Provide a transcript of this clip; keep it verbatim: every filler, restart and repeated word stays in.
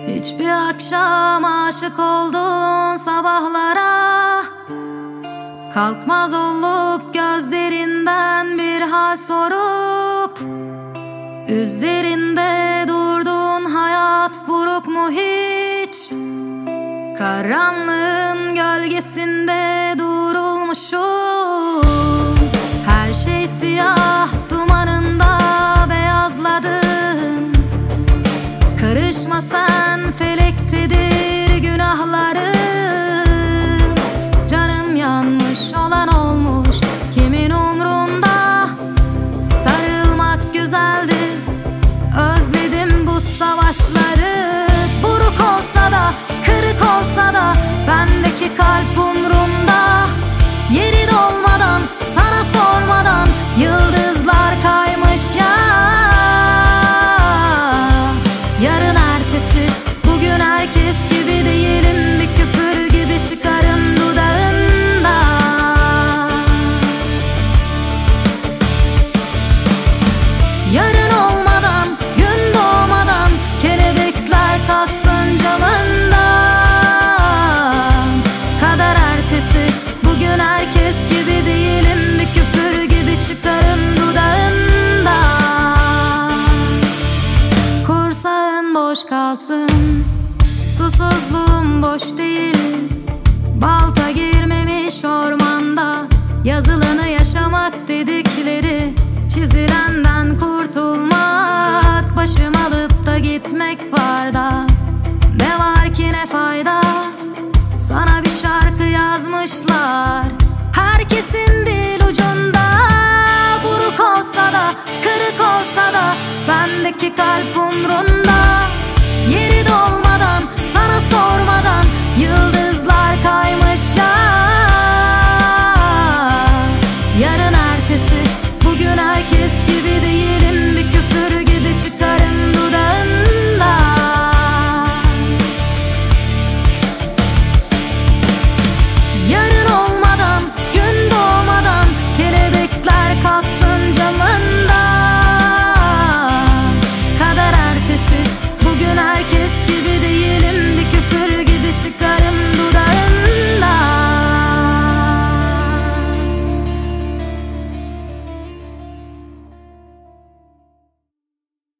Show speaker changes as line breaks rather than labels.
Hiçbir akşam aşık olduğun sabahlara kalkmaz olup gözlerinden bir hal sorup, üzerinde durduğun hayat buruk mu hiç? Karanlığın gölgesinde durulmuşum. Her şey siyah dumanında beyazladım. Karışma sen, felektedir günahlarım. Canım yanmış olan olmuş, kimin umrunda? Sarılmak güzeldi, özledim bu savaşları. Buruk olsa da, kırık olsa da bendeki kalp umrunda. Yeri dolmadan, sana sormadan yıldızlar kaymış ya. Yarın ertesi, bugün herkes gibi değilim. Bir küfür gibi çıkarım dudağında. Yarın olmadan, gün doğmadan kelebekler kalksın camından. Kader ertesi, bugün herkes gibi değilim. Bir küfür gibi çıkarım dudağında. Kursağın boş kalsın, susuzluğum boş değil. Balta girmemiş ormanda, yazılanı yaşamak dedikleri. Çizilenden kurtulmak, başım alıp da gitmek var da. Ne var ki ne fayda, sana bir şarkı yazmışlar. Herkesin dil ucunda. Buruk olsa da, kırık olsa da bendeki kalp umrunda.